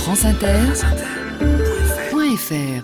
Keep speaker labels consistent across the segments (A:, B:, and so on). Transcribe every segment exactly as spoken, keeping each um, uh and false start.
A: France Inter point F R.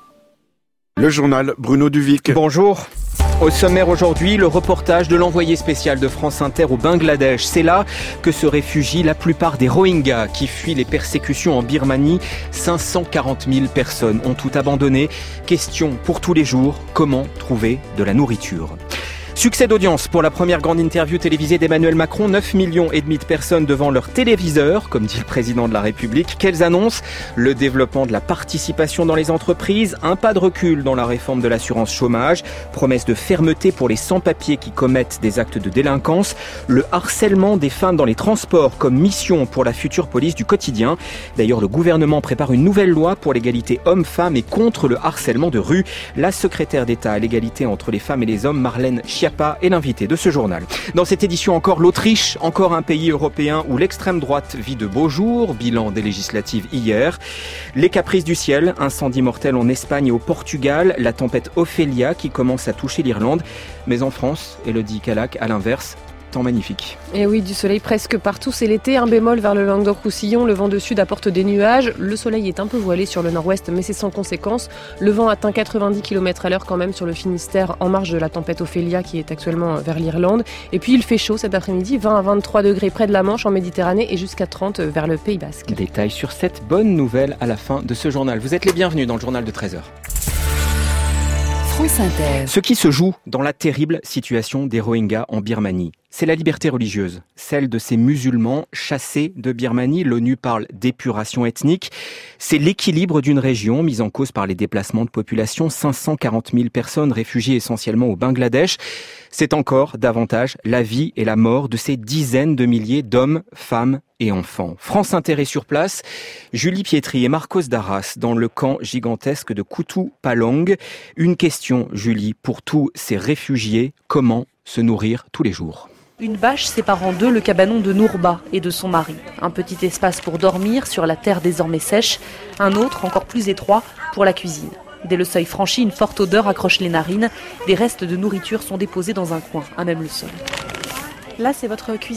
B: Le journal Bruno Duvic.
C: Bonjour. Au sommaire aujourd'hui, le reportage de l'envoyé spécial de France Inter au Bangladesh. C'est là que se réfugient la plupart des Rohingyas qui fuient les persécutions en Birmanie. cinq cent quarante mille personnes ont tout abandonné. Question pour tous les jours, comment trouver de la nourriture ? Succès d'audience pour la première grande interview télévisée d'Emmanuel Macron. neuf millions et demi de personnes devant leur téléviseur, comme dit le président de la République. Quelles annonces ? Le développement de la participation dans les entreprises, un pas de recul dans la réforme de l'assurance chômage, promesse de fermeté pour les sans-papiers qui commettent des actes de délinquance, le harcèlement des femmes dans les transports comme mission pour la future police du quotidien. D'ailleurs, le gouvernement prépare une nouvelle loi pour l'égalité hommes-femmes et contre le harcèlement de rue. La secrétaire d'État à l'égalité entre les femmes et les hommes, Marlène Schiappa, est l'invité de ce journal. Dans cette édition encore, l'Autriche, encore un pays européen où l'extrême droite vit de beaux jours, bilan des législatives hier. Les caprices du ciel, incendie mortel en Espagne et au Portugal, la tempête Ophélia qui commence à toucher l'Irlande. Mais en France, Élodie Calac, à l'inverse, temps magnifique.
D: Et oui, du soleil presque partout, c'est l'été, un bémol vers le Languedoc-Roussillon, le vent de sud apporte des nuages, le soleil est un peu voilé sur le nord-ouest mais c'est sans conséquence, le vent atteint quatre-vingt-dix kilomètres à l'heure quand même sur le Finistère en marge de la tempête Ophélia qui est actuellement vers l'Irlande, et puis il fait chaud cet après-midi, vingt à vingt-trois degrés près de la Manche en Méditerranée et jusqu'à trente vers le Pays Basque.
C: Détails sur cette bonne nouvelle à la fin de ce journal. Vous êtes les bienvenus dans le journal de treize heures.
A: France Inter.
C: Ce qui se joue dans la terrible situation des Rohingyas en Birmanie, c'est la liberté religieuse, celle de ces musulmans chassés de Birmanie. L'ONU parle d'épuration ethnique. C'est l'équilibre d'une région mise en cause par les déplacements de population. cinq cent quarante mille personnes réfugiées essentiellement au Bangladesh. C'est encore davantage la vie et la mort de ces dizaines de milliers d'hommes, femmes et enfants. France Inter est sur place. Julie Pietri et Marcos Darras dans le camp gigantesque de Kutu Palong. Une question, Julie, pour tous ces réfugiés, comment se nourrir tous les jours ?
E: Une bâche sépare en deux le cabanon de Nourba et de son mari. Un petit espace pour dormir sur la terre désormais sèche, un autre encore plus étroit pour la cuisine. Dès le seuil franchi, une forte odeur accroche les narines. Des restes de nourriture sont déposés dans un coin, à même le sol. Là, c'est votre cuisine ?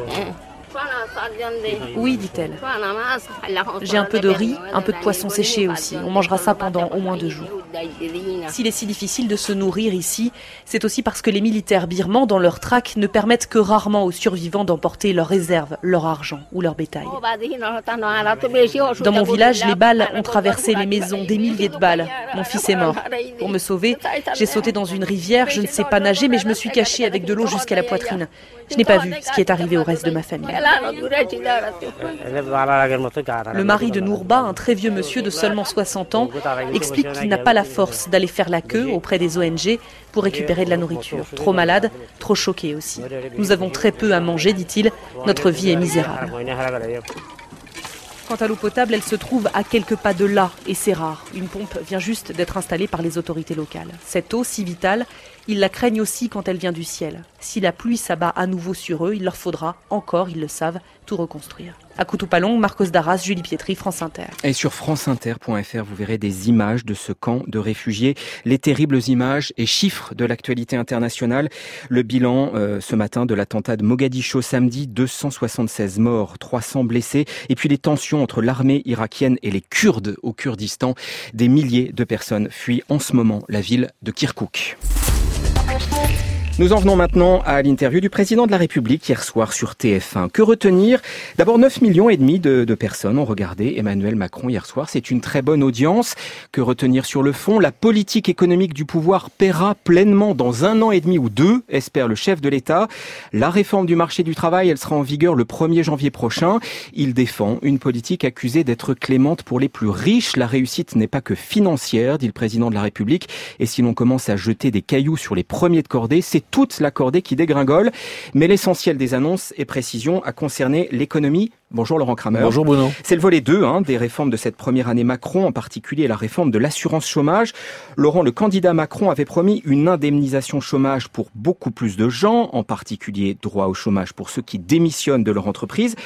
E: Oui, dit-elle. J'ai un peu de riz, un peu de poisson séché aussi. On mangera ça pendant au moins deux jours. S'il est si difficile de se nourrir ici, c'est aussi parce que les militaires birmans, dans leur traque, ne permettent que rarement aux survivants d'emporter leurs réserves, leur argent ou leur bétail. Dans mon village, les balles ont traversé les maisons, des milliers de balles. Mon fils est mort. Pour me sauver, j'ai sauté dans une rivière, je ne sais pas nager, mais je me suis cachée avec de l'eau jusqu'à la poitrine. Je n'ai pas vu ce qui est arrivé au reste de ma famille. Le mari de Nourba, un très vieux monsieur de seulement soixante ans, explique qu'il n'a pas la force d'aller faire la queue auprès des O N G pour récupérer de la nourriture. Trop malade, trop choqué aussi. Nous avons très peu à manger, dit-il. Notre vie est misérable. Quant à l'eau potable, elle se trouve à quelques pas de là, et c'est rare. Une pompe vient juste d'être installée par les autorités locales. Cette eau si vitale, ils la craignent aussi quand elle vient du ciel. Si la pluie s'abat à nouveau sur eux, il leur faudra, encore, ils le savent, tout reconstruire. À Kutu Palong, Marcos Darras, Julie Pietri, France Inter.
C: Et sur france inter point f r, vous verrez des images de ce camp de réfugiés, les terribles images et chiffres de l'actualité internationale. Le bilan euh, ce matin de l'attentat de Mogadiscio samedi, deux cent soixante-seize morts, trois cents blessés. Et puis les tensions entre l'armée irakienne et les Kurdes au Kurdistan. Des milliers de personnes fuient en ce moment la ville de Kirkouk. Nous en venons maintenant à l'interview du président de la République hier soir sur T F un. Que retenir ? D'abord, neuf millions et demi de, de personnes ont regardé Emmanuel Macron hier soir. C'est une très bonne audience. Que retenir sur le fond ? La politique économique du pouvoir paiera pleinement dans un an et demi ou deux, espère le chef de l'État. La réforme du marché du travail, elle sera en vigueur le premier janvier prochain. Il défend une politique accusée d'être clémente pour les plus riches. La réussite n'est pas que financière, dit le président de la République. Et si l'on commence à jeter des cailloux sur les premiers de cordée, c'est toute la cordée qui dégringole. Mais l'essentiel des annonces et précisions a concerné l'économie. Bonjour Laurent Kramer.
F: Bonjour Bruno.
C: C'est le volet deux hein, des réformes de cette première année Macron, en particulier la réforme de l'assurance chômage. Laurent, le candidat Macron avait promis une indemnisation chômage pour beaucoup plus de gens, en particulier droit au chômage pour ceux qui démissionnent de leur entreprise.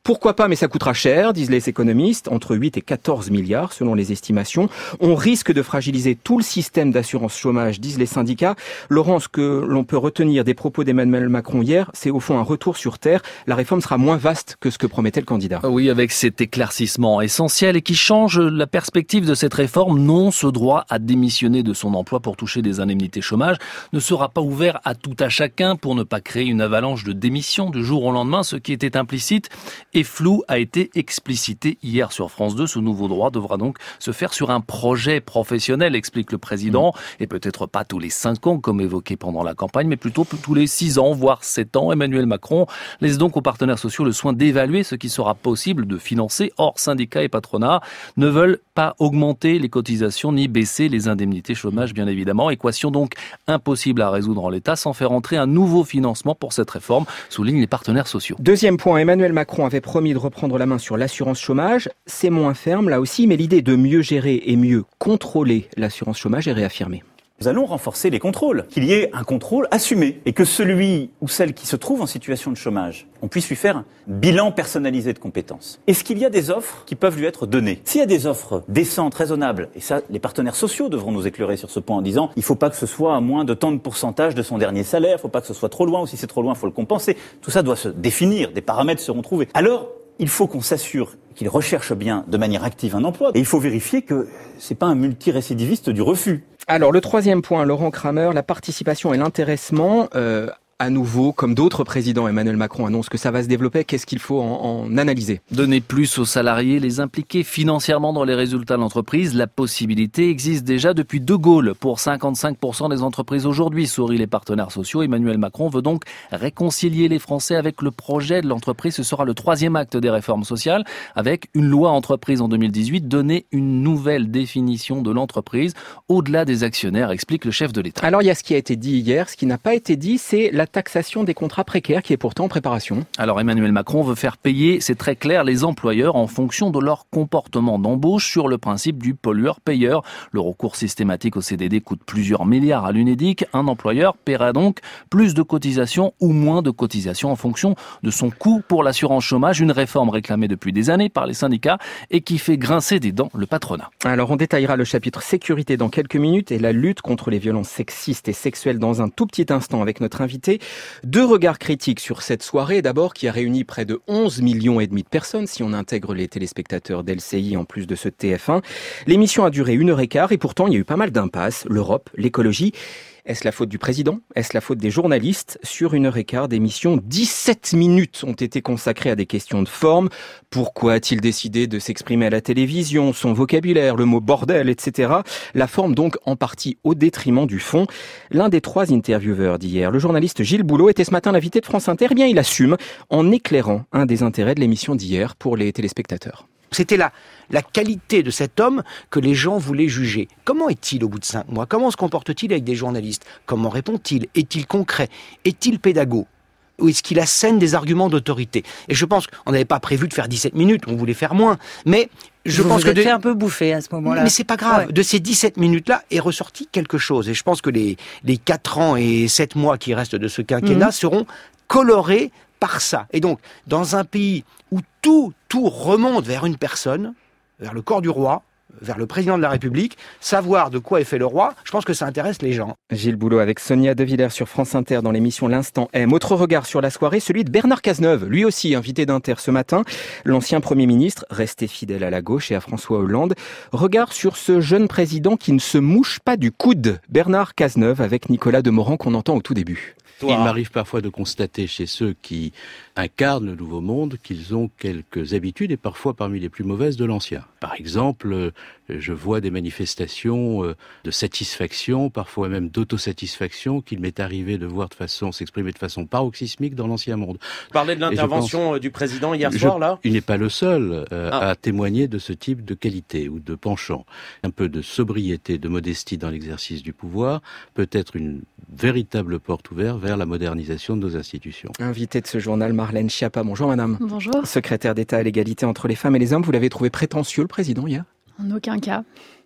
C: Pourquoi pas, mais ça coûtera cher, disent les économistes, entre huit et quatorze milliards selon les estimations. On risque de fragiliser tout le système d'assurance chômage, disent les syndicats. Laurent, ce que l'on peut retenir des propos d'Emmanuel Macron hier, c'est au fond un retour sur terre. La réforme sera moins vaste que ce que promettait le candidat.
F: Oui, avec cet éclaircissement essentiel et qui change la perspective de cette réforme. Non, ce droit à démissionner de son emploi pour toucher des indemnités chômage ne sera pas ouvert à tout à chacun pour ne pas créer une avalanche de démissions du jour au lendemain. Ce qui était implicite et flou a été explicité hier sur France deux. Ce nouveau droit devra donc se faire sur un projet professionnel, explique le président, mmh. et peut-être pas tous les cinq ans comme évoqué pendant la campagne, mais plutôt tous les six ans, voire sept ans. Emmanuel Macron laisse donc aux partenaires sociaux le soin d'évaluer ce qui sera possible de financer. Or, syndicats et patronat ne veulent pas augmenter les cotisations ni baisser les indemnités chômage, bien évidemment. Équation donc impossible à résoudre en l'état sans faire entrer un nouveau financement pour cette réforme, soulignent les partenaires sociaux.
C: Deuxième point, Emmanuel Macron avait promis de reprendre la main sur l'assurance chômage. C'est moins ferme là aussi, mais l'idée de mieux gérer et mieux contrôler l'assurance chômage est réaffirmée.
G: Nous allons renforcer les contrôles, qu'il y ait un contrôle assumé et que celui ou celle qui se trouve en situation de chômage, on puisse lui faire un bilan personnalisé de compétences. Est-ce qu'il y a des offres qui peuvent lui être données ? S'il y a des offres décentes, raisonnables, et ça, les partenaires sociaux devront nous éclairer sur ce point en disant il ne faut pas que ce soit à moins de tant de pourcentage de son dernier salaire, il ne faut pas que ce soit trop loin, ou si c'est trop loin, il faut le compenser. Tout ça doit se définir, des paramètres seront trouvés. Alors, il faut qu'on s'assure qu'il recherche bien de manière active un emploi. Et il faut vérifier que c'est pas un multirécidiviste du refus.
C: Alors, le troisième point, Laurent Kramer, la participation et l'intéressement. Euh, à nouveau, comme d'autres présidents, Emmanuel Macron annonce que ça va se développer. Qu'est-ce qu'il faut en, en analyser ?
F: Donner plus aux salariés, les impliquer financièrement dans les résultats de l'entreprise. La possibilité existe déjà depuis De Gaulle pour cinquante-cinq pour cent des entreprises aujourd'hui, sourient les partenaires sociaux. Emmanuel Macron veut donc réconcilier les Français avec le projet de l'entreprise. Ce sera le troisième acte des réformes sociales, avec une loi entreprise en deux mille dix-huit, donner une nouvelle définition de l'entreprise au-delà des actionnaires, explique le chef de l'État.
C: Alors il y a ce qui a été dit hier, ce qui n'a pas été dit, c'est la taxation des contrats précaires qui est pourtant en préparation.
F: Alors Emmanuel Macron veut faire payer, c'est très clair, les employeurs en fonction de leur comportement d'embauche sur le principe du pollueur-payeur. Le recours systématique au C D D coûte plusieurs milliards à l'Unédic. Un employeur paiera donc plus de cotisations ou moins de cotisations en fonction de son coût pour l'assurance chômage. Une réforme réclamée depuis des années par les syndicats et qui fait grincer des dents le patronat.
C: Alors on détaillera le chapitre sécurité dans quelques minutes et la lutte contre les violences sexistes et sexuelles dans un tout petit instant avec notre invité. Deux regards critiques sur cette soirée, d'abord qui a réuni près de onze millions et demi de personnes, si on intègre les téléspectateurs d'L C I en plus de ceux de T F un. L'émission a duré une heure et quart et pourtant il y a eu pas mal d'impasses, l'Europe, l'écologie. Est-ce la faute du président ? Est-ce la faute des journalistes ? Sur une heure et quart d'émission, dix-sept minutes ont été consacrées à des questions de forme. Pourquoi a-t-il décidé de s'exprimer à la télévision ? Son vocabulaire, le mot bordel, et cetera. La forme donc en partie au détriment du fond. L'un des trois intervieweurs d'hier, le journaliste Gilles Boulot, était ce matin l'invité de France Inter. Eh bien, il assume en éclairant un des intérêts de l'émission d'hier pour les téléspectateurs.
H: C'était la, la qualité de cet homme que les gens voulaient juger. Comment est-il au bout de cinq mois ? Comment se comporte-t-il avec des journalistes ? Comment répond-il ? Est-il concret ? Est-il pédago ? Ou est-ce qu'il assène des arguments d'autorité ? Et je pense qu'on n'avait pas prévu de faire dix-sept minutes, on voulait faire moins. Mais je
I: vous
H: pense
I: vous
H: que...
I: êtes fait un peu bouffer à ce moment-là.
H: Mais c'est pas grave.
I: Ouais.
H: De ces dix-sept minutes-là est ressorti quelque chose. Et je pense que les, les quatre ans et sept mois qui restent de ce quinquennat mmh. seront colorés par ça. Et donc, dans un pays où tout, tout remonte vers une personne, vers le corps du roi, vers le président de la République, savoir de quoi est fait le roi, je pense que ça intéresse les gens.
C: Gilles Boulot avec Sonia De Villers sur France Inter dans l'émission L'Instant M. Autre regard sur la soirée, celui de Bernard Cazeneuve, lui aussi invité d'Inter ce matin. L'ancien Premier ministre, resté fidèle à la gauche et à François Hollande. Regard sur ce jeune président qui ne se mouche pas du coude. Bernard Cazeneuve avec Nicolas Demorand qu'on entend au tout début.
J: Il m'arrive parfois de constater chez ceux qui incarnent le nouveau monde qu'ils ont quelques habitudes et parfois parmi les plus mauvaises de l'ancien. Par exemple, je vois des manifestations de satisfaction, parfois même d'autosatisfaction qu'il m'est arrivé de voir de façon, s'exprimer de façon paroxysmique dans l'ancien monde.
K: Vous parlez de l'intervention pense, du président hier soir, je, là ?
J: Il n'est pas le seul euh, ah. à témoigner de ce type de qualité ou de penchant. Un peu de sobriété, de modestie dans l'exercice du pouvoir peut être une véritable porte ouverte vers la modernisation de nos institutions.
C: Invité de ce journal, Marlène Schiappa. Bonjour madame.
L: Bonjour.
C: Secrétaire d'État à l'égalité entre les femmes et les hommes, vous l'avez trouvé prétentieux le président hier ?
L: En aucun cas.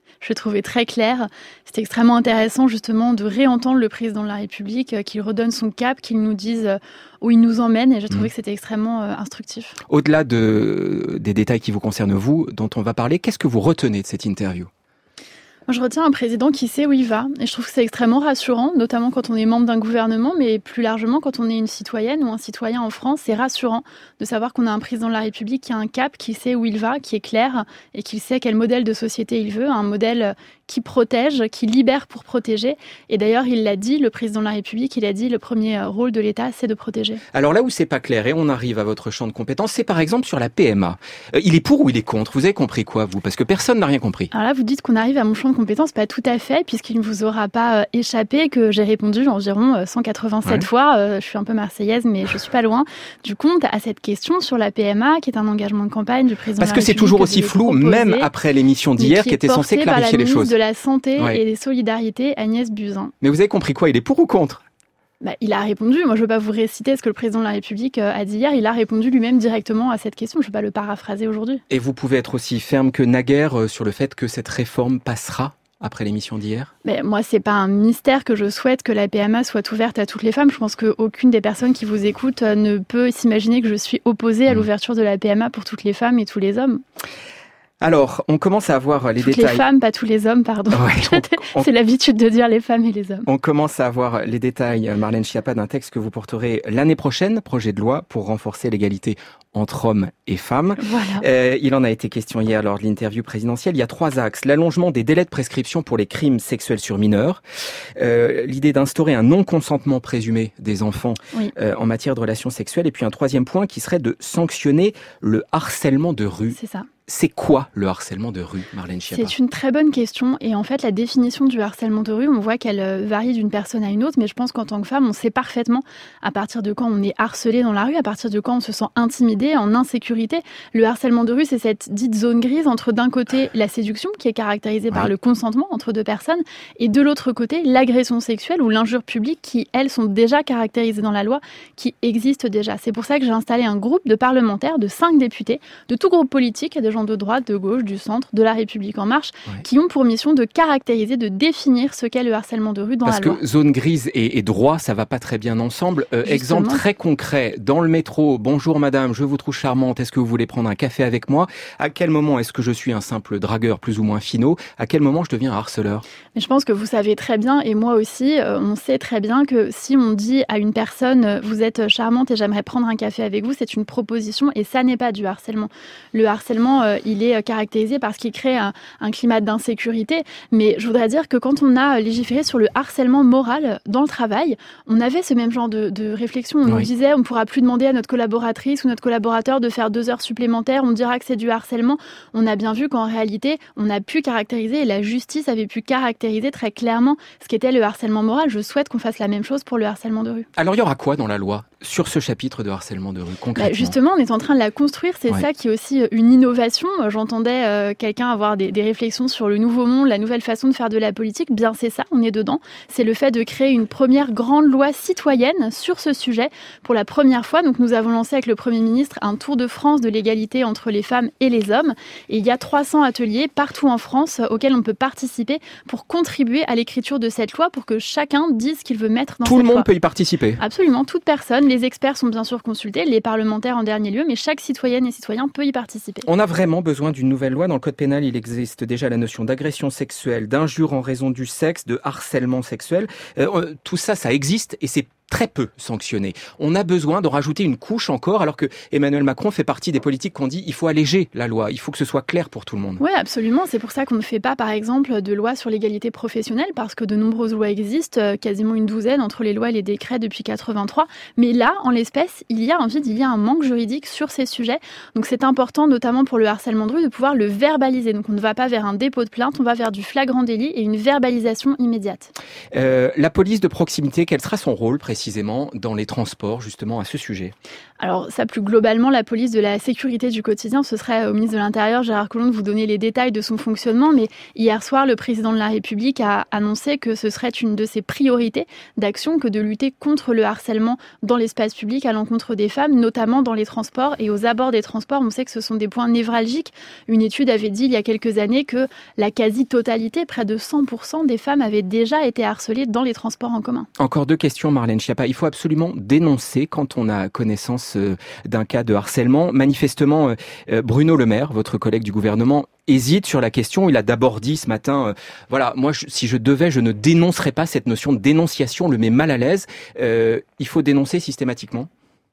I: Je trouvais très clair. C'était extrêmement intéressant justement de réentendre le président de la République, euh, qu'il redonne son cap, qu'il nous dise euh, où il nous emmène. Et j'ai trouvé mmh. que c'était extrêmement euh, instructif.
C: Au-delà de, des détails qui vous concernent vous, dont on va parler, qu'est-ce que vous retenez de cette interview ?
I: Moi, je retiens un président qui sait où il va. Et je trouve que c'est extrêmement rassurant, notamment quand on est membre d'un gouvernement, mais plus largement quand on est une citoyenne ou un citoyen en France. C'est rassurant de savoir qu'on a un président de la République qui a un cap, qui sait où il va, qui est clair et qui sait quel modèle de société il veut. Un modèle qui protège, qui libère pour protéger. Et d'ailleurs, il l'a dit, le président de la République, il a dit le premier rôle de l'État, c'est de protéger.
C: Alors là où c'est pas clair, et on arrive à votre champ de compétences, c'est par exemple sur la P M A. Euh, il est pour ou il est contre ? Vous avez compris quoi, vous ? Parce que personne n'a rien compris.
I: Alors là, vous dites qu'on arrive à mon champ de compétences, pas tout à fait, puisqu'il ne vous aura pas échappé que j'ai répondu environ cent quatre-vingt-sept ouais. fois. Euh, je suis un peu marseillaise, mais je suis pas loin du compte à cette question sur la P M A, qui est un engagement de campagne du président
C: Parce
I: de la
C: que c'est toujours aussi flou,
I: proposé,
C: même après l'émission d'hier, qui, qui était censée clarifier les choses.
I: De la Santé ouais. et des Solidarités, Agnès Buzyn.
C: Mais vous avez compris quoi ? Il est pour ou contre ?
I: Bah, il a répondu. Moi, je ne veux pas vous réciter ce que le président de la République a dit hier. Il a répondu lui-même directement à cette question. Je ne vais pas le paraphraser aujourd'hui.
C: Et vous pouvez être aussi ferme que naguère sur le fait que cette réforme passera après l'émission d'hier ?
I: Mais moi, c'est pas un mystère que je souhaite que la P M A soit ouverte à toutes les femmes. Je pense qu'aucune des personnes qui vous écoutent ne peut s'imaginer que je suis opposée à l'ouverture de la P M A pour toutes les femmes et tous les hommes.
C: Alors, on commence à avoir les
I: Toutes
C: détails.
I: Toutes les femmes, pas tous les hommes, pardon. Ouais, on, on... C'est l'habitude de dire les femmes et les hommes.
C: On commence à avoir les détails, Marlène Schiappa, d'un texte que vous porterez l'année prochaine, projet de loi pour renforcer l'égalité entre hommes et femmes.
I: Voilà.
C: Euh, il en a été question hier lors de l'interview présidentielle. Il y a trois axes. L'allongement des délais de prescription pour les crimes sexuels sur mineurs. Euh, l'idée d'instaurer un non-consentement présumé des enfants oui. euh, en matière de relations sexuelles. Et puis un troisième point qui serait de sanctionner le harcèlement de rue.
I: C'est ça.
C: C'est quoi le harcèlement de rue, Marlène Schiappa ?
I: C'est une très bonne question. Et en fait, la définition du harcèlement de rue, on voit qu'elle varie d'une personne à une autre. Mais je pense qu'en tant que femme, on sait parfaitement à partir de quand on est harcelé dans la rue, à partir de quand on se sent intimidé, en insécurité. Le harcèlement de rue, c'est cette dite zone grise entre d'un côté la séduction, qui est caractérisée ouais. par le consentement entre deux personnes, et de l'autre côté l'agression sexuelle ou l'injure publique, qui, elles, sont déjà caractérisées dans la loi, qui existent déjà. C'est pour ça que j'ai installé un groupe de parlementaires, de cinq députés, de tout groupe politique, et de gens de droite, de gauche, du centre, de la République en marche, ouais. qui ont pour mission de caractériser, de définir ce qu'est le harcèlement de rue dans
C: Parce
I: la loi.
C: Parce que zone grise et, et droit, ça va pas très bien ensemble. Euh, exemple très concret, dans le métro, bonjour madame, je vous trouve charmante, est-ce que vous voulez prendre un café avec moi ? À quel moment est-ce que je suis un simple dragueur plus ou moins finot ? À quel moment je deviens un harceleur ?
I: Mais je pense que vous savez très bien, et moi aussi, euh, on sait très bien que si on dit à une personne, vous êtes charmante et j'aimerais prendre un café avec vous, c'est une proposition et ça n'est pas du harcèlement. Le harcèlement, euh, il est caractérisé parce qu'il crée un, un climat d'insécurité. Mais je voudrais dire que quand on a légiféré sur le harcèlement moral dans le travail, on avait ce même genre de, de réflexion. On oui. nous disait, on ne pourra plus demander à notre collaboratrice ou notre collaborateur de faire deux heures supplémentaires, on dira que c'est du harcèlement. On a bien vu qu'en réalité, on a pu caractériser, et la justice avait pu caractériser très clairement ce qu'était le harcèlement moral. Je souhaite qu'on fasse la même chose pour le harcèlement de rue.
C: Alors il y aura quoi dans la loi sur ce chapitre de harcèlement de rue, concrètement ?
I: Bah justement, on est en train de la construire. C'est ouais. ça qui est aussi une innovation. J'entendais euh, quelqu'un avoir des, des réflexions sur le nouveau monde, la nouvelle façon de faire de la politique. Bien, c'est ça, on est dedans. C'est le fait de créer une première grande loi citoyenne sur ce sujet pour la première fois. Donc, nous avons lancé avec le Premier ministre un tour de France de l'égalité entre les femmes et les hommes. Et il y a trois cents ateliers partout en France auxquels on peut participer pour contribuer à l'écriture de cette loi, pour que chacun dise ce qu'il veut mettre dans cette loi.
C: Tout le monde peut y participer.
I: Absolument, toute personne. Les experts sont bien sûr consultés, les parlementaires en dernier lieu, mais chaque citoyenne et citoyen peut y participer.
C: On a vraiment besoin d'une nouvelle loi. Dans le code pénal, il existe déjà la notion d'agression sexuelle, d'injure en raison du sexe, de harcèlement sexuel. Euh, tout ça, ça existe et c'est très peu sanctionné. On a besoin d'en rajouter une couche encore, alors que Emmanuel Macron fait partie des politiques qu'on dit il faut alléger la loi, il faut que ce soit clair pour tout le monde.
I: Oui, absolument. C'est pour ça qu'on ne fait pas, par exemple, de loi sur l'égalité professionnelle, parce que de nombreuses lois existent, quasiment une douzaine entre les lois et les décrets depuis quatre-vingt-trois. Mais là, en l'espèce, il y a un vide, il y a un manque juridique sur ces sujets. Donc c'est important, notamment pour le harcèlement de rue, de pouvoir le verbaliser. Donc on ne va pas vers un dépôt de plainte, on va vers du flagrant délit et une verbalisation immédiate.
C: Euh, la police de proximité, quel sera son rôle précis ? précisément dans les transports, justement, à ce sujet?
I: Alors ça, plus globalement, la police de la sécurité du quotidien, ce serait au ministre de l'Intérieur, Gérard Collomb, de vous donner les détails de son fonctionnement. Mais hier soir, le président de la République a annoncé que ce serait une de ses priorités d'action que de lutter contre le harcèlement dans l'espace public à l'encontre des femmes, notamment dans les transports et aux abords des transports. On sait que ce sont des points névralgiques. Une étude avait dit il y a quelques années que la quasi-totalité, près de cent pour cent des femmes avaient déjà été harcelées dans les transports en commun.
C: Encore deux questions, Marlène Schiappa. Il faut absolument dénoncer quand on a connaissance d'un cas de harcèlement. Manifestement, Bruno Le Maire, votre collègue du gouvernement, hésite sur la question. Il a d'abord dit ce matin, euh, voilà, moi, je, si je devais, je ne dénoncerais pas. Cette notion de dénonciation le met mal à l'aise. Euh, il faut dénoncer systématiquement?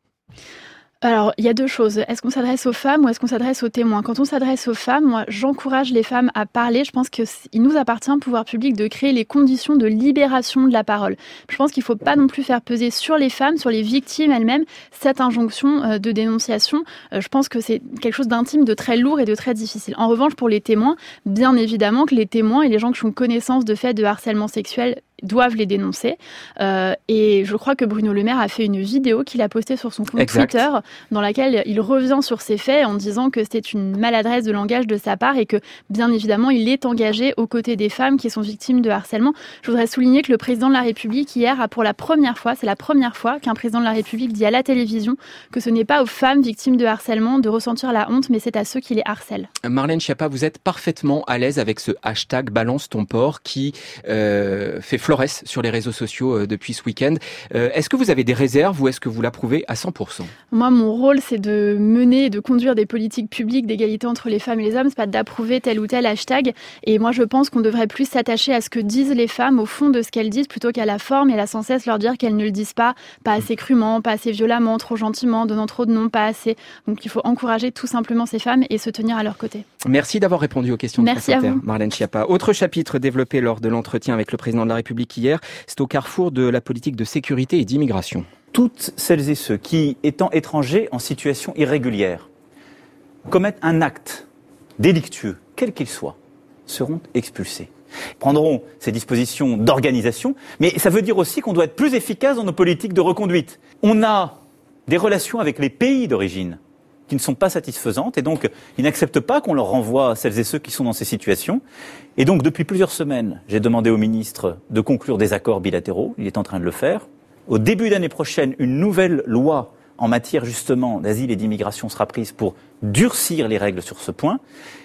I: Alors, il y a deux choses. Est-ce qu'on s'adresse aux femmes ou est-ce qu'on s'adresse aux témoins? Quand on s'adresse aux femmes, moi, j'encourage les femmes à parler. Je pense qu'il nous appartient, au pouvoir public, de créer les conditions de libération de la parole. Je pense qu'il ne faut pas non plus faire peser sur les femmes, sur les victimes elles-mêmes, cette injonction de dénonciation. Je pense que c'est quelque chose d'intime, de très lourd et de très difficile. En revanche, pour les témoins, bien évidemment que les témoins et les gens qui ont connaissance de faits de harcèlement sexuel doivent les dénoncer. Euh, et je crois que Bruno Le Maire a fait une vidéo qu'il a postée sur son compte exact. Twitter, dans laquelle il revient sur ces faits en disant que c'était une maladresse de langage de sa part et que, bien évidemment, il est engagé aux côtés des femmes qui sont victimes de harcèlement. Je voudrais souligner que le président de la République, hier, a pour la première fois, c'est la première fois qu'un président de la République dit à la télévision que ce n'est pas aux femmes victimes de harcèlement de ressentir la honte, mais c'est à ceux qui les harcèlent.
C: Marlène Schiappa, vous êtes parfaitement à l'aise avec ce hashtag Balance ton porc qui euh, fait florès sur les réseaux sociaux euh, depuis ce week-end. Euh, est-ce que vous avez des réserves ou est-ce que vous l'approuvez à cent pour cent?
I: Moi, mon rôle, c'est de mener et de conduire des politiques publiques d'égalité entre les femmes et les hommes. C'est pas d'approuver tel ou tel hashtag. Et moi, je pense qu'on devrait plus s'attacher à ce que disent les femmes, au fond de ce qu'elles disent, plutôt qu'à la forme. Et là, sans cesse leur dire qu'elles ne le disent pas, pas assez crûment, pas assez violemment, trop gentiment, donnant trop de noms, pas assez. Donc, il faut encourager tout simplement ces femmes et se tenir à leur côté.
C: Merci d'avoir répondu aux questions de
I: Merci
C: France Inter,
I: à vous.
C: Marlène Schiappa. Autre chapitre développé lors de l'entretien avec le président de la République hier, c'est au carrefour de la politique de sécurité et d'immigration.
G: Toutes celles et ceux qui, étant étrangers en situation irrégulière, commettent un acte délictueux, quel qu'il soit, seront expulsés. Prendront ces dispositions d'organisation, mais ça veut dire aussi qu'on doit être plus efficace dans nos politiques de reconduite. On a des relations avec les pays d'origine qui ne sont pas satisfaisantes et donc ils n'acceptent pas qu'on leur renvoie celles et ceux qui sont dans ces situations. Et donc depuis plusieurs semaines, j'ai demandé au ministre de conclure des accords bilatéraux, il est en train de le faire. Au début d'année prochaine, une nouvelle loi en matière justement d'asile et d'immigration sera prise pour durcir les règles sur ce point.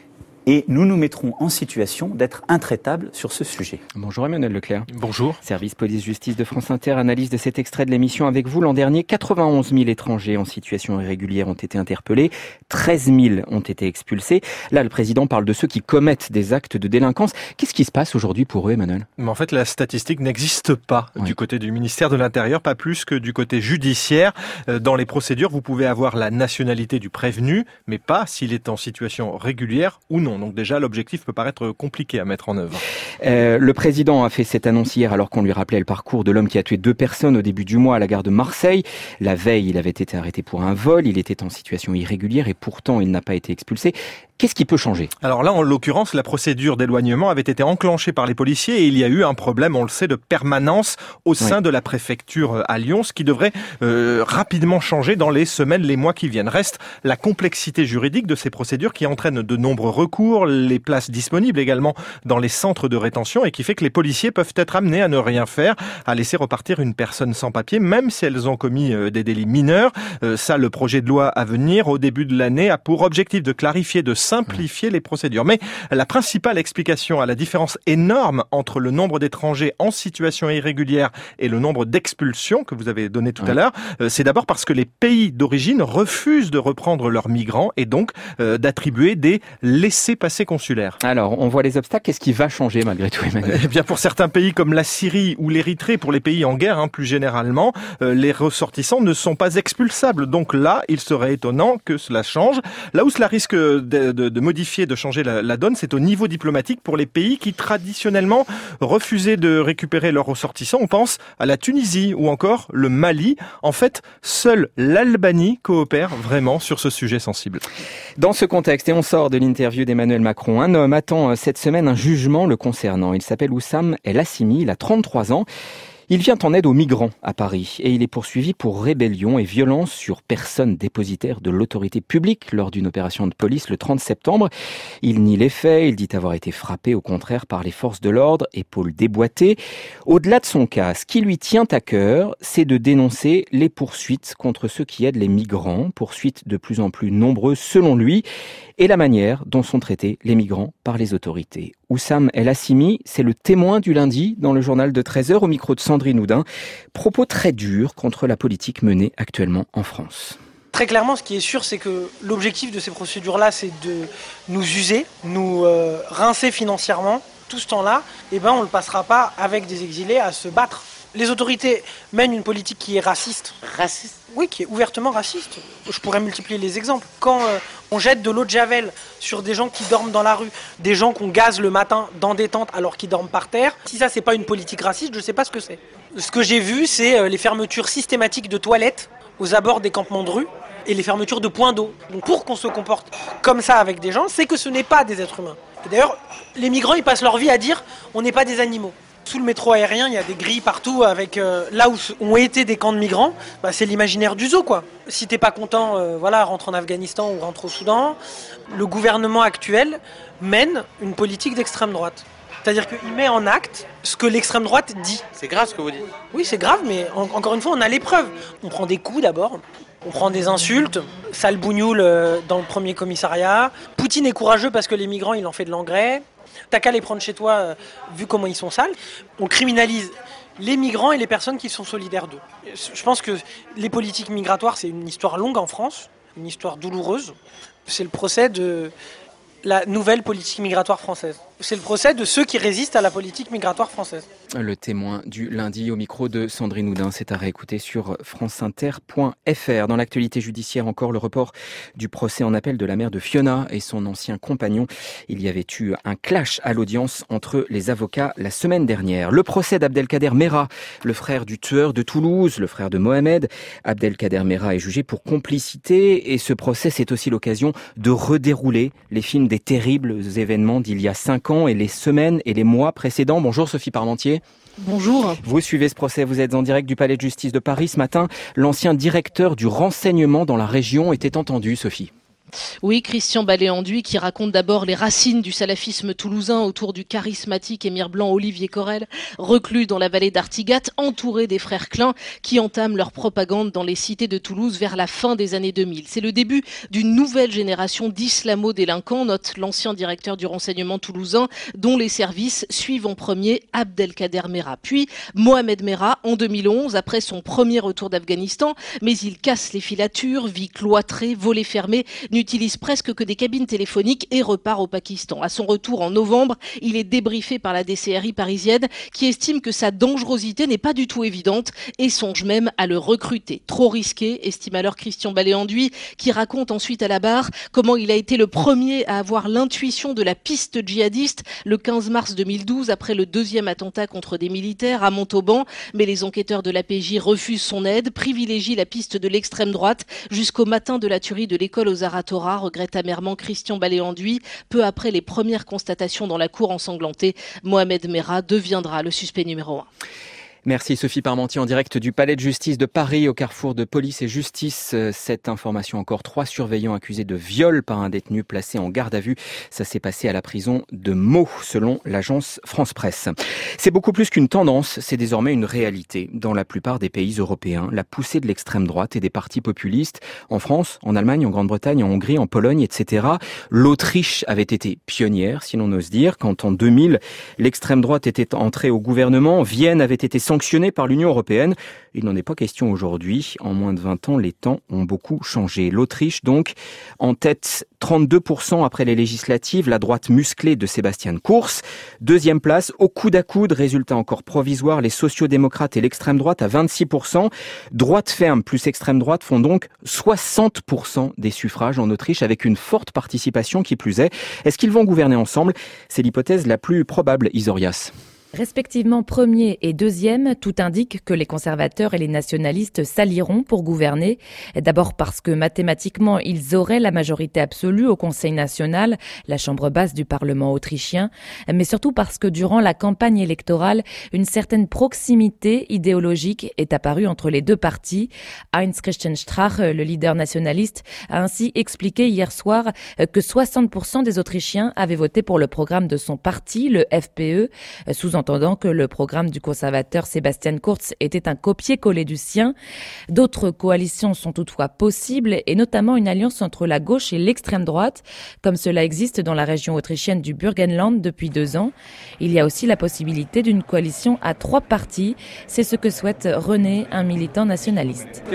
G: Et nous nous mettrons en situation d'être intraitables sur ce sujet.
C: Bonjour Emmanuel Leclerc.
L: Bonjour.
C: Service police-justice de France Inter, analyse de cet extrait de l'émission avec vous. L'an dernier, quatre-vingt-onze mille étrangers en situation irrégulière ont été interpellés, treize mille ont été expulsés. Là, le président parle de ceux qui commettent des actes de délinquance. Qu'est-ce qui se passe aujourd'hui pour eux, Emmanuel?
L: Mais en fait, la statistique n'existe pas oui. du côté du ministère de l'Intérieur, pas plus que du côté judiciaire. Dans les procédures, vous pouvez avoir la nationalité du prévenu, mais pas s'il est en situation régulière ou non. Donc déjà, l'objectif peut paraître compliqué à mettre en œuvre.
C: Euh, le président a fait cette annonce hier alors qu'on lui rappelait le parcours de l'homme qui a tué deux personnes au début du mois à la gare de Marseille. La veille, il avait été arrêté pour un vol. Il était en situation irrégulière et pourtant, il n'a pas été expulsé. Qu'est-ce qui peut changer?
L: Alors là, en l'occurrence, la procédure d'éloignement avait été enclenchée par les policiers et il y a eu un problème, on le sait, de permanence au sein oui. de la préfecture à Lyon, ce qui devrait euh, rapidement changer dans les semaines, les mois qui viennent. Reste la complexité juridique de ces procédures qui entraîne de nombreux recours, les places disponibles également dans les centres de rétention et qui fait que les policiers peuvent être amenés à ne rien faire, à laisser repartir une personne sans papier, même si elles ont commis euh, des délits mineurs. Euh, ça, le projet de loi à venir au début de l'année a pour objectif de clarifier, de simplifier les procédures. Mais la principale explication à la différence énorme entre le nombre d'étrangers en situation irrégulière et le nombre d'expulsions que vous avez donné tout ouais. à l'heure, euh, c'est d'abord parce que les pays d'origine refusent de reprendre leurs migrants et donc euh, d'attribuer des laissez-passer consulaires.
C: Alors, on voit les obstacles. Qu'est-ce qui va changer malgré tout, Emmanuel?
L: Eh bien, pour certains pays comme la Syrie ou l'Érythrée, pour les pays en guerre, hein, plus généralement, euh, les ressortissants ne sont pas expulsables. Donc là, il serait étonnant que cela change. Là où cela risque de, de, de modifier, de changer la, la donne, c'est au niveau diplomatique pour les pays qui traditionnellement refusaient de récupérer leurs ressortissants. On pense à la Tunisie ou encore le Mali. En fait, seule l'Albanie coopère vraiment sur ce sujet sensible.
C: Dans ce contexte, et on sort de l'interview d'Emmanuel Macron, un homme attend cette semaine un jugement le concernant. Il s'appelle Oussam El Assimi, il a trente-trois ans. Il vient en aide aux migrants à Paris et il est poursuivi pour rébellion et violence sur personne dépositaire de l'autorité publique lors d'une opération de police le trente septembre. Il nie les faits, il dit avoir été frappé au contraire par les forces de l'ordre, épaules déboîtées. Au-delà de son cas, ce qui lui tient à cœur, c'est de dénoncer les poursuites contre ceux qui aident les migrants, poursuites de plus en plus nombreuses selon lui, et la manière dont sont traités les migrants par les autorités. Oussam El Assimi, c'est le témoin du lundi dans le journal de treize heures au micro de Sandrine Houdin. Propos très durs contre la politique menée actuellement en France.
M: Très clairement, ce qui est sûr, c'est que l'objectif de ces procédures-là, c'est de nous user, nous euh, rincer financièrement. Tout ce temps-là, eh ben, on ne le passera pas avec des exilés à se battre. Les autorités mènent une politique qui est raciste.
K: Raciste ?
M: Oui, qui est ouvertement raciste. Je pourrais multiplier les exemples. Quand euh, on jette de l'eau de javel sur des gens qui dorment dans la rue, des gens qu'on gaze le matin dans des tentes alors qu'ils dorment par terre, si ça c'est pas une politique raciste, je sais pas ce que c'est. Ce que j'ai vu, c'est euh, les fermetures systématiques de toilettes aux abords des campements de rue et les fermetures de points d'eau. Donc pour qu'on se comporte comme ça avec des gens, c'est que ce n'est pas des êtres humains. Et d'ailleurs, les migrants, ils passent leur vie à dire « on n'est pas des animaux ». Sous le métro aérien, il y a des grilles partout avec euh, là où ont été des camps de migrants, bah, c'est l'imaginaire du zoo quoi. Si t'es pas content, euh, voilà, rentre en Afghanistan ou rentre au Soudan. Le gouvernement actuel mène une politique d'extrême droite. C'est-à-dire qu'il met en acte ce que l'extrême droite dit.
K: C'est grave ce que vous dites.
M: Oui, c'est grave, mais en- encore une fois, on a les preuves. On prend des coups d'abord, on prend des insultes, sale bougnoule euh, dans le premier commissariat. Poutine est courageux parce que les migrants, il en fait de l'engrais. T'as qu'à les prendre chez toi, euh, vu comment ils sont sales. On criminalise les migrants et les personnes qui sont solidaires d'eux. Je pense que les politiques migratoires, c'est une histoire longue en France, une histoire douloureuse. C'est le procès de la nouvelle politique migratoire française. C'est le procès de ceux qui résistent à la politique migratoire française.
C: Le témoin du lundi au micro de Sandrine Houdin, c'est à réécouter sur franceinter point f r. Dans l'actualité judiciaire encore, le report du procès en appel de la mère de Fiona et son ancien compagnon. Il y avait eu un clash à l'audience entre les avocats la semaine dernière. Le procès d'Abdelkader Mera, le frère du tueur de Toulouse, le frère de Mohamed. Abdelkader Mera est jugé pour complicité et ce procès, c'est aussi l'occasion de redérouler les films des terribles événements d'il y a cinq ans et les semaines et les mois précédents. Bonjour Sophie Parmentier.
E: Bonjour.
C: Vous suivez ce procès, vous êtes en direct du Palais de Justice de Paris. Ce matin, l'ancien directeur du renseignement dans la région était entendu, Sophie.
E: Oui, Christian Ballet-Enduit qui raconte d'abord les racines du salafisme toulousain autour du charismatique émir blanc Olivier Corel, reclus dans la vallée d'Artigat, entouré des frères Klein qui entament leur propagande dans les cités de Toulouse vers la fin des années deux mille. C'est le début d'une nouvelle génération d'islamo-délinquants, note l'ancien directeur du renseignement toulousain, dont les services suivent en premier Abdelkader Mera. Puis Mohamed Mera en deux mille onze, après son premier retour d'Afghanistan, mais il casse les filatures, vie cloîtrée, volets fermés, n'utilise presque que des cabines téléphoniques et repart au Pakistan. À son retour en novembre, il est débriefé par la D C R I parisienne qui estime que sa dangerosité n'est pas du tout évidente et songe même à le recruter. Trop risqué, estime alors Christian Ballet-Enduit qui raconte ensuite à la barre comment il a été le premier à avoir l'intuition de la piste djihadiste le quinze mars deux mille douze après le deuxième attentat contre des militaires à Montauban. Mais les enquêteurs de l'A P J refusent son aide, privilégient la piste de l'extrême droite jusqu'au matin de la tuerie de l'école aux Aratora, regrette amèrement Christian Ballet-Enduit. Peu après les premières constatations dans la cour ensanglantée, Mohamed Mera deviendra le suspect numéro un.
C: Merci Sophie Parmentier en direct du Palais de Justice de Paris au carrefour de police et justice. Cette information encore, trois surveillants accusés de viol par un détenu placé en garde à vue. Ça s'est passé à la prison de Meaux, selon l'agence France Presse. C'est beaucoup plus qu'une tendance, c'est désormais une réalité. Dans la plupart des pays européens, la poussée de l'extrême droite et des partis populistes, en France, en Allemagne, en Grande-Bretagne, en Hongrie, en Pologne, et cetera. L'Autriche avait été pionnière, si l'on ose dire, quand en deux mille, l'extrême droite était entrée au gouvernement, Vienne avait été sanctionné par l'Union européenne. Il n'en est pas question aujourd'hui. En moins de vingt ans, les temps ont beaucoup changé. L'Autriche, donc, en tête trente-deux pour cent après les législatives, la droite musclée de Sébastien Kurz. Deuxième place, au coude à coude, résultat encore provisoire, les sociodémocrates et l'extrême droite à vingt-six pour cent. Droite ferme plus extrême droite font donc soixante pour cent des suffrages en Autriche, avec une forte participation qui plus est. Est-ce qu'ils vont gouverner ensemble ? C'est l'hypothèse la plus probable, Isorias.
N: Respectivement premier et deuxième, tout indique que les conservateurs et les nationalistes s'allieront pour gouverner. D'abord parce que mathématiquement, ils auraient la majorité absolue au Conseil national, la chambre basse du Parlement autrichien, mais surtout parce que durant la campagne électorale, une certaine proximité idéologique est apparue entre les deux partis. Heinz-Christian Strache, le leader nationaliste, a ainsi expliqué hier soir que soixante pour cent des Autrichiens avaient voté pour le programme de son parti, le F P E, sous-entendant que le programme du conservateur Sebastian Kurz était un copier-coller du sien. D'autres coalitions sont toutefois possibles, et notamment une alliance entre la gauche et l'extrême droite, comme cela existe dans la région autrichienne du Burgenland depuis deux ans. Il y a aussi la possibilité d'une coalition à trois partis. C'est ce que souhaite René, un militant nationaliste.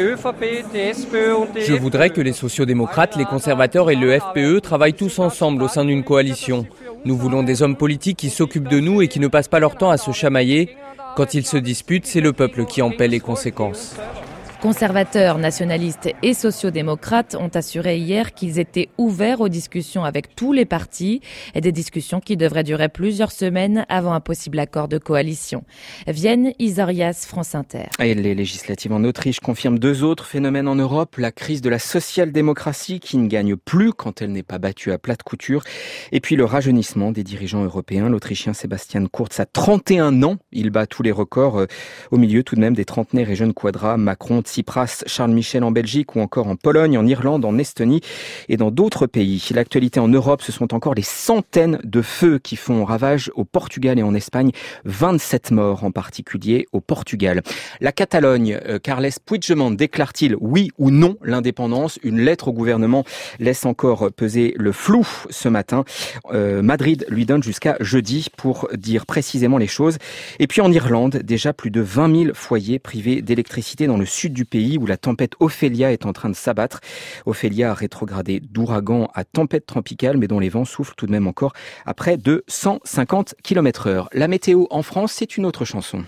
O: Je voudrais que les sociodémocrates, les conservateurs et le F P E travaillent tous ensemble au sein d'une coalition. Nous voulons des hommes politiques qui s'occupent de nous et qui ne passent pas leur temps à se chamailler. Quand ils se disputent, c'est le peuple qui en paie les conséquences.
N: Conservateurs, nationalistes et sociodémocrates ont assuré hier qu'ils étaient ouverts aux discussions avec tous les partis, et des discussions qui devraient durer plusieurs semaines avant un possible accord de coalition. Vienne, Isarias, France Inter.
C: Et les législatives en Autriche confirment deux autres phénomènes en Europe, la crise de la social-démocratie qui ne gagne plus quand elle n'est pas battue à plate couture, et puis le rajeunissement des dirigeants européens. L'Autrichien Sebastian Kurz a trente et un ans, il bat tous les records, au milieu tout de même des trentenaires et jeunes quadras, Macron, Tsipras, Charles Michel en Belgique ou encore en Pologne, en Irlande, en Estonie et dans d'autres pays. L'actualité en Europe, ce sont encore les centaines de feux qui font ravage au Portugal et en Espagne. vingt-sept morts en particulier au Portugal. La Catalogne, euh, Carles Puigdemont déclare-t-il oui ou non l'indépendance? Une lettre au gouvernement laisse encore peser le flou ce matin. Euh, Madrid lui donne jusqu'à jeudi pour dire précisément les choses. Et puis en Irlande, déjà plus de vingt mille foyers privés d'électricité dans le sud du pays où la tempête Ophélia est en train de s'abattre. Ophélia a rétrogradé d'ouragan à tempête tropicale, mais dont les vents soufflent tout de même encore à près de cent cinquante kilomètres heure. La météo en France, c'est une autre chanson.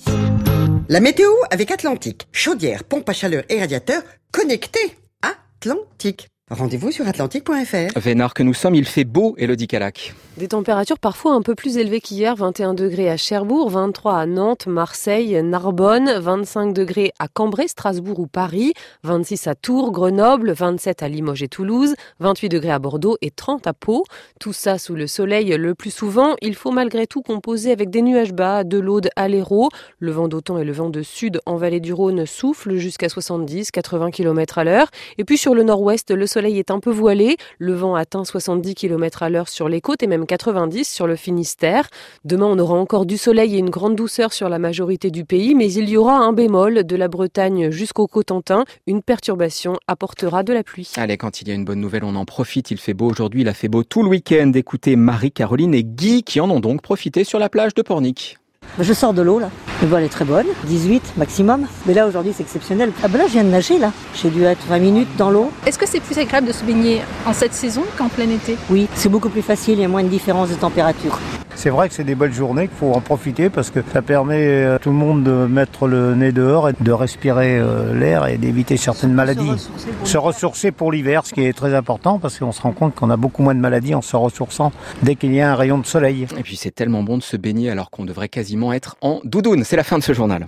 P: La météo avec Atlantique. Chaudière, pompe à chaleur et radiateur connectés. Atlantique. Rendez-vous sur atlantique point f r.
C: Vénard que nous sommes, il fait beau, Élodie Calac.
D: Des températures parfois un peu plus élevées qu'hier, vingt et un degrés à Cherbourg, vingt-trois à Nantes, Marseille, Narbonne, vingt-cinq degrés à Cambrai, Strasbourg ou Paris, vingt-six à Tours, Grenoble, vingt-sept à Limoges et Toulouse, vingt-huit degrés à Bordeaux et trente à Pau. Tout ça sous le soleil le plus souvent. Il faut malgré tout composer avec des nuages bas, de l'Aude à l'Hérault. Le vent d'Autan et le vent de sud en vallée du Rhône soufflent jusqu'à soixante-dix à quatre-vingts kilomètres à l'heure. Et puis sur le nord-ouest, le soleil est un peu voilé. Le vent atteint soixante-dix kilomètres à l'heure sur les côtes et même quatre-vingt-dix sur le Finistère. Demain, on aura encore du soleil et une grande douceur sur la majorité du pays, mais il y aura un bémol de la Bretagne jusqu'au Cotentin. Une perturbation apportera de la pluie.
C: Allez, quand il y a une bonne nouvelle, on en profite. Il fait beau aujourd'hui, il a fait beau tout le week-end. Écoutez Marie-Caroline et Guy qui en ont donc profité sur la plage de Pornic.
Q: Je sors de l'eau là, l'eau elle est très bonne, dix-huit maximum, mais là aujourd'hui c'est exceptionnel. Ah ben là je viens de nager là, j'ai dû être vingt minutes dans l'eau.
R: Est-ce que c'est plus agréable de se baigner en cette saison qu'en plein été?
Q: Oui, c'est beaucoup plus facile, il y a moins de différence de température.
S: C'est vrai que c'est des belles journées, qu'il faut en profiter parce que ça permet à tout le monde de mettre le nez dehors et de respirer l'air et d'éviter certaines maladies. Se ressourcer pour, se ressourcer pour l'hiver, ce qui est très important parce qu'on se rend compte qu'on a beaucoup moins de maladies en se ressourçant dès qu'il y a un rayon de soleil.
C: Et puis c'est tellement bon de se baigner alors qu'on devrait quasiment être en doudoune. C'est la fin de ce journal.